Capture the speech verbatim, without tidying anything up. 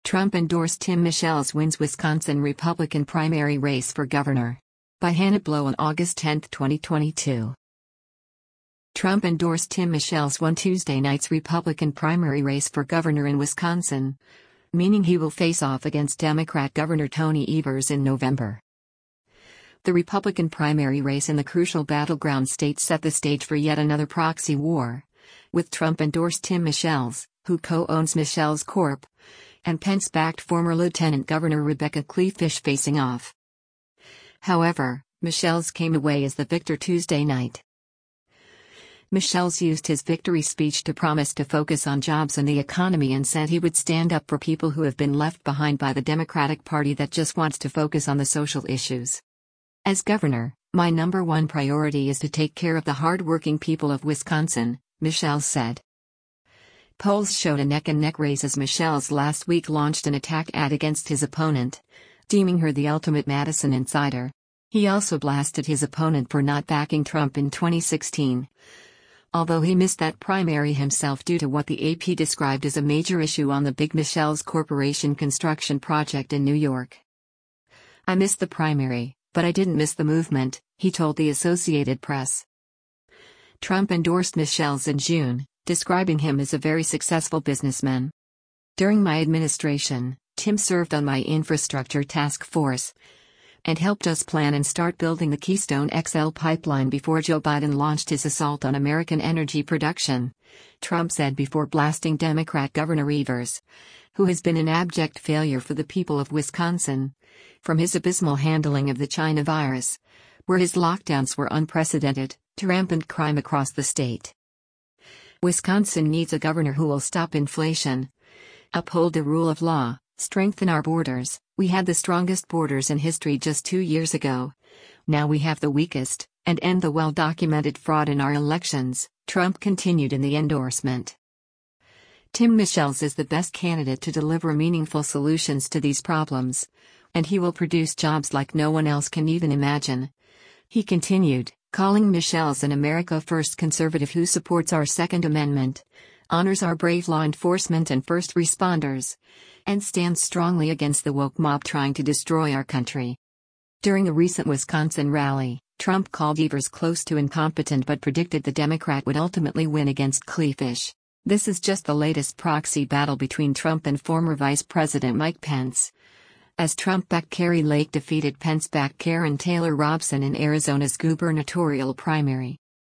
Trump endorsed Tim Michels wins Wisconsin Republican primary race for governor. By Hannah Blow on August tenth, twenty twenty-two. Trump endorsed Tim Michels won Tuesday night's Republican primary race for governor in Wisconsin, meaning he will face off against Democrat Governor Tony Evers in November. The Republican primary race in the crucial battleground state set the stage for yet another proxy war, with Trump-endorsed Tim Michels, who co-owns Michels Corp, and Pence-backed former Lieutenant Governor Rebecca Kleefisch facing off. However, Michels came away as the victor Tuesday night. Michels used his victory speech to promise to focus on jobs and the economy and said he would stand up for people who have been left behind by the Democratic Party that just wants to focus on the social issues. As governor, my number one priority is to take care of the hard-working people of Wisconsin, Michels said. Polls showed a neck-and-neck race as Michels last week launched an attack ad against his opponent, deeming her the ultimate Madison insider. He also blasted his opponent for not backing Trump in twenty sixteen. Although he missed that primary himself due to what the A P described as a major issue on the big Michels Corporation construction project in New York. "I missed the primary, but I didn't miss the movement," he told the Associated Press. Trump endorsed Michels in June, describing him as a very successful businessman. "During my administration, Tim served on my infrastructure task force and helped us plan and start building the Keystone X L pipeline before Joe Biden launched his assault on American energy production," Trump said before blasting Democrat Governor Evers, who has been an abject failure for the people of Wisconsin, from his abysmal handling of the China virus, where his lockdowns were unprecedented, to rampant crime across the state. "Wisconsin needs a governor who will stop inflation, uphold the rule of law, strengthen our borders. We had the strongest borders in history just two years ago. Now we have the weakest, and end the well-documented fraud in our elections," Trump continued in the endorsement. "Tim Michels is the best candidate to deliver meaningful solutions to these problems, and he will produce jobs like no one else can even imagine," he continued, calling Michels an America First conservative who supports our Second Amendment, honors our brave law enforcement and first responders, and stands strongly against the woke mob trying to destroy our country. During a recent Wisconsin rally, Trump called Evers close to incompetent but predicted the Democrat would ultimately win against Kleefisch. This is just the latest proxy battle between Trump and former Vice President Mike Pence, as Trump-backed Kari Lake defeated Pence-backed Karen Taylor Robson in Arizona's gubernatorial primary.